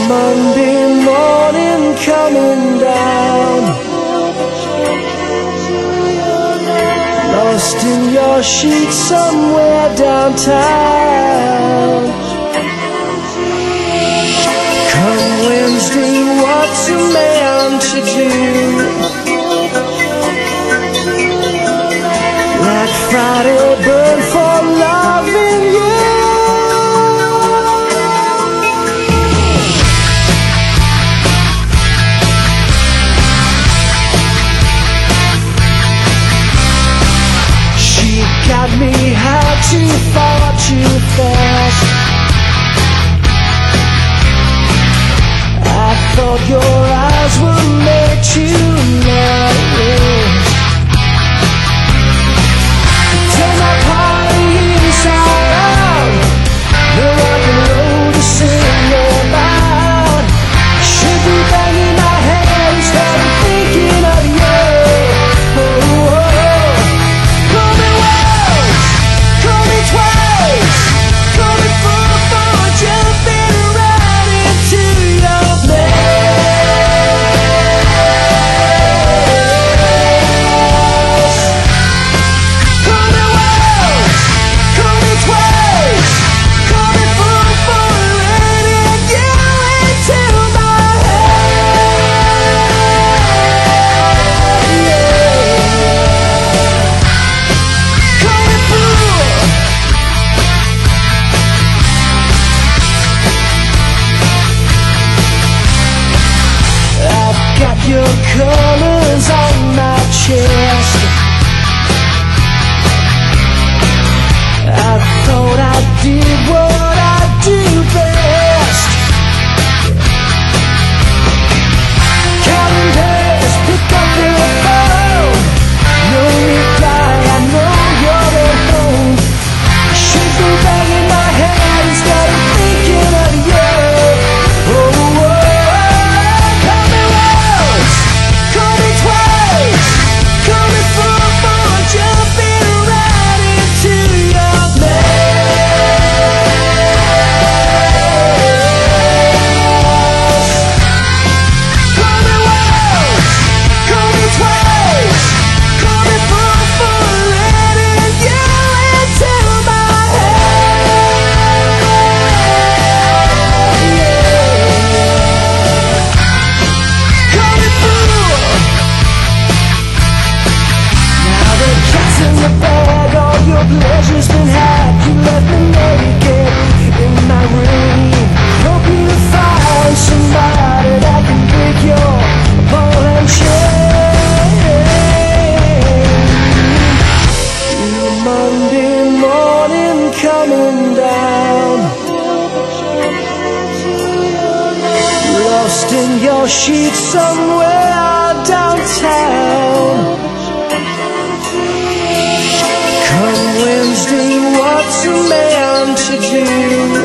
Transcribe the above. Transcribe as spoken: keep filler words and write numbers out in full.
Monday morning coming down, lost in your sheets somewhere downtown. Come Wednesday, what's a man to do? Like Friday, burn for loving you. Got me high too far, too fast. I thought your eyes were made to last. Turn my party inside out. No rock and roll to sing about. Should be banging my head instead of thinking of you. Oh, oh. Your colors on my chest. I thought I did what I do best. Counting days, pick up your phone. No reply, I know you're at home. I should be banging my head instead of thinking of you. Oh, oh. Pleasure's been had, you left me naked in my room. Hope you find somebody that can break your ball and chain. Monday morning coming down, lost in your sheets somewhere downtown. Come Wednesday, what's a man to do?